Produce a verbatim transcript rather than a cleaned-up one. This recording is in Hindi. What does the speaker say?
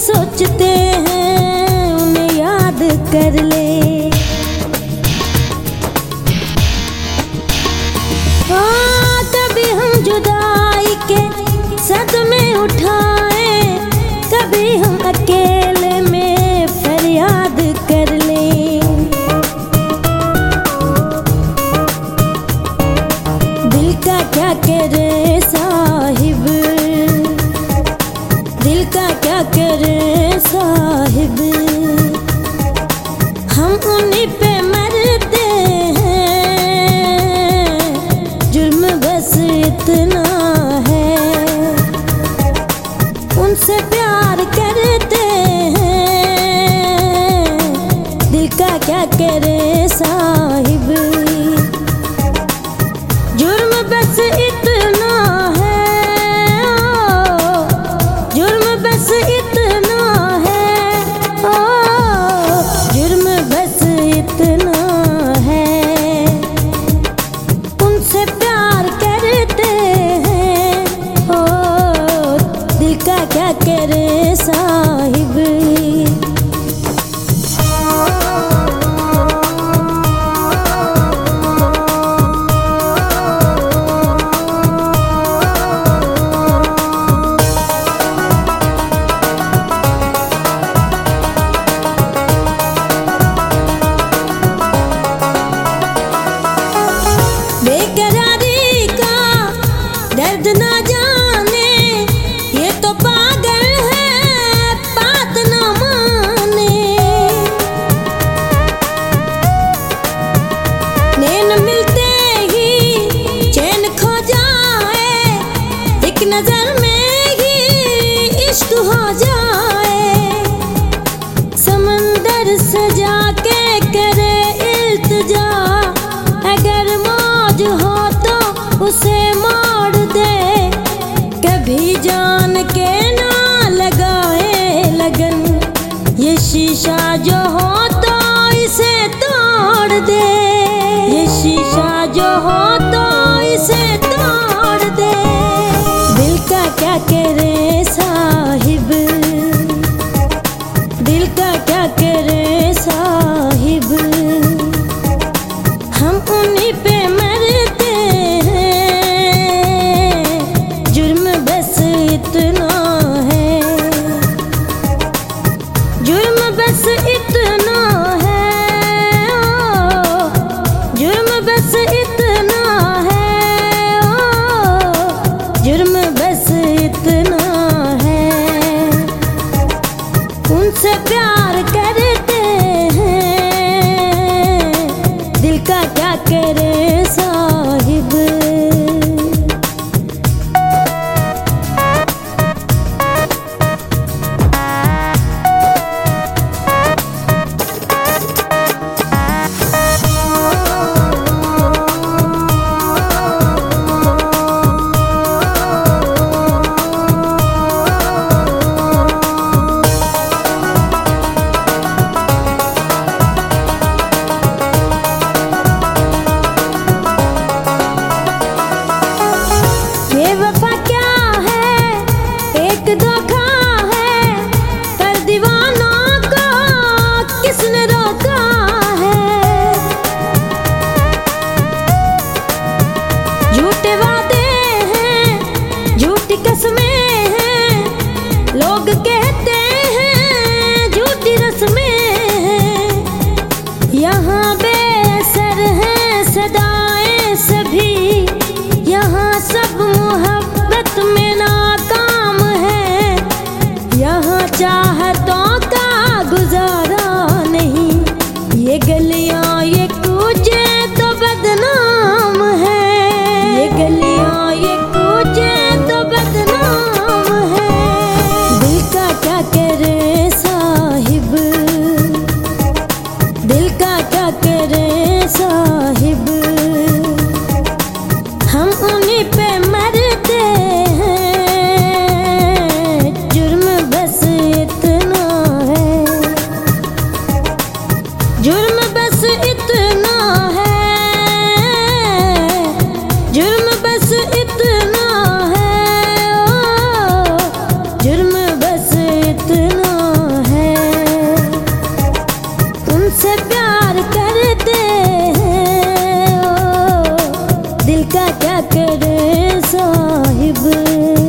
सोचते हैं उन्हें याद कर ले। हाँ, कभी हम जुदाई के सदमे उठाए, कभी हम अकेले में फरियाद कर ले। दिल का क्या करे साहिब, दिल का क्या करे साहिब, हम उन्हीं पे मरते हैं, जुर्म बस इतना है। उनसे प्यार करते हैं, दिल का क्या करे साहिब, जुर्म बस इतना है, ओ, जुर्म बस इतना है, ओ, जुर्म बस इतना है। उनसे प्यार करते हैं, ओ, दिल का क्या करे साहिब। बेकरारी का दर्द ना जाने, ये तो पागल है बात ना माने। नैन मिलते ही चैन खो जाए, एक नजर में ही इश्क हो जाए। समंदर से जाके करे इल्तिजा, अगर मौज हो तो उसे मोड़ दे। कभी जान के ना लगाए लगन, ये शीशा जो हो तो इसे तोड़ दे। ये शीशा जो हो तो इसे तोड़ दे। दिल का क्या करे साहिब, दिल का क्या करे साहिब, हम उन्हीं पे मरते हैं, जुर्म बस इतना है, जुर्म बस इतना है, ओ, जुर्म बस इतना है, ओ, जुर्म बस इतना है। उनसे प्यार करते हैं, दिल का क्या करे साहिब। ये वफा क्या है, एक धोखा है, पर दीवानों को किसने रोका है। झूठे वादे हैं, झूठी कसमें हैं, लोग कहते हैं झूठी रस्में हैं। यहाँ बेअसर है सदाएं सभी, यहाँ सब मोहब्बत में नाकाम है। यहाँ चाहतों का गुजारा नहीं, ये गलियाँ ये कूचे तो बदनाम है। ये गलियाँ ये कूचे तो बदनाम है। दिल का प्यार करते हैं, ओ दिल का क्या करे साहिब।